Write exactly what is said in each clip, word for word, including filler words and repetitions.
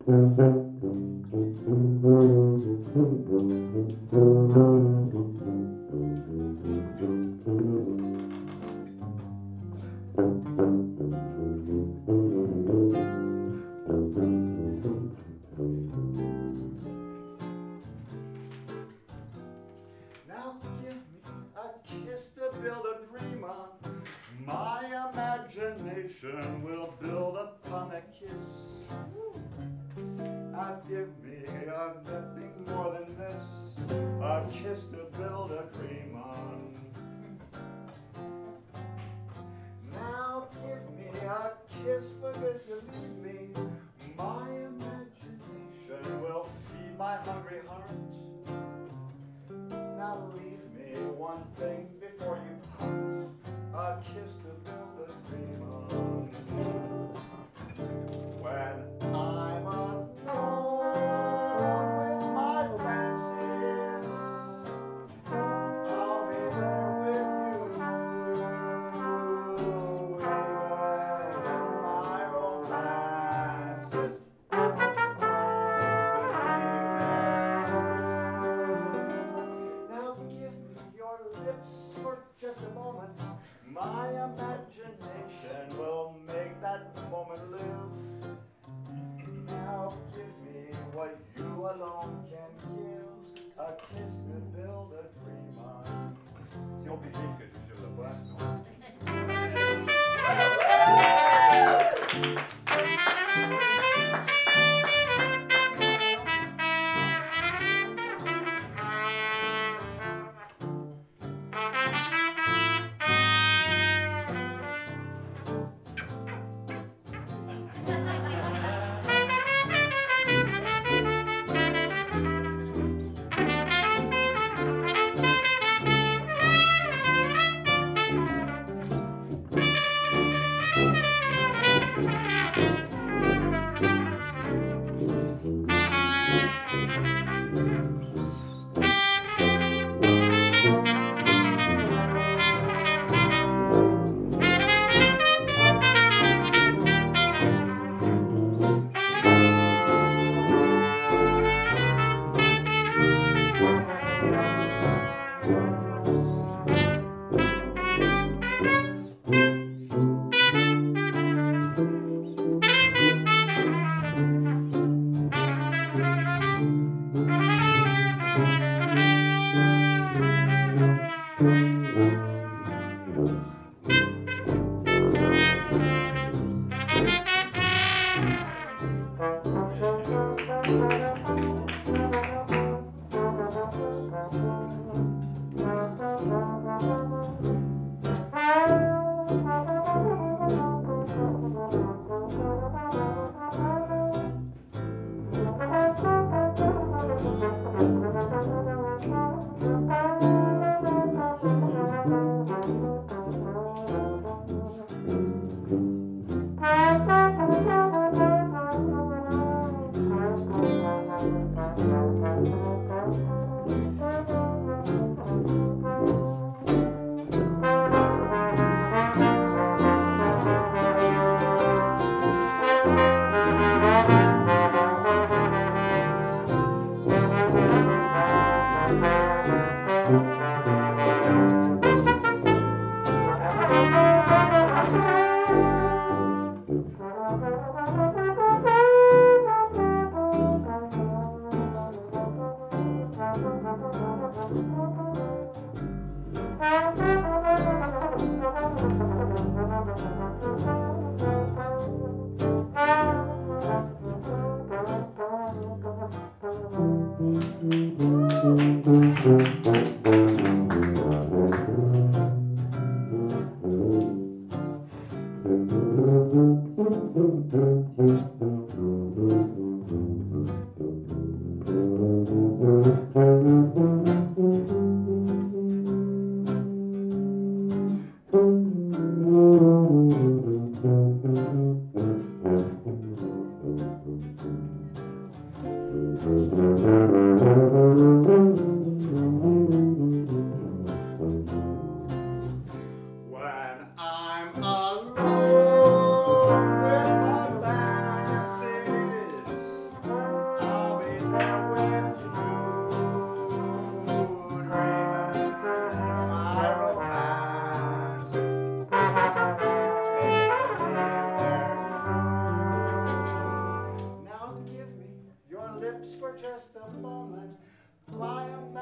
Now give me a kiss to build a dream on. My imagination will build upon a kiss. Now give me a nothing more than this, a kiss to build a dream on. Now give me a kiss, forbid to leave me. My imagination will feed my hungry heart. Now leave me one thing before you part, a kiss to build a dream on. When I'm alone with my fancies, I'll be there with you, even my romances. Now give me your lips for just a moment. My imagination will make that moment live. Now give me what you alone can give, a kiss to build a dream on. Si on pique que je le vois, sinon.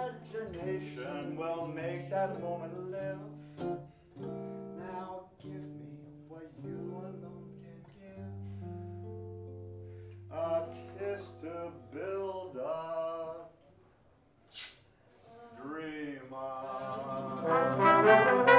imagination will make that moment live. Now give me what you alone can give. A kiss to build a dream on.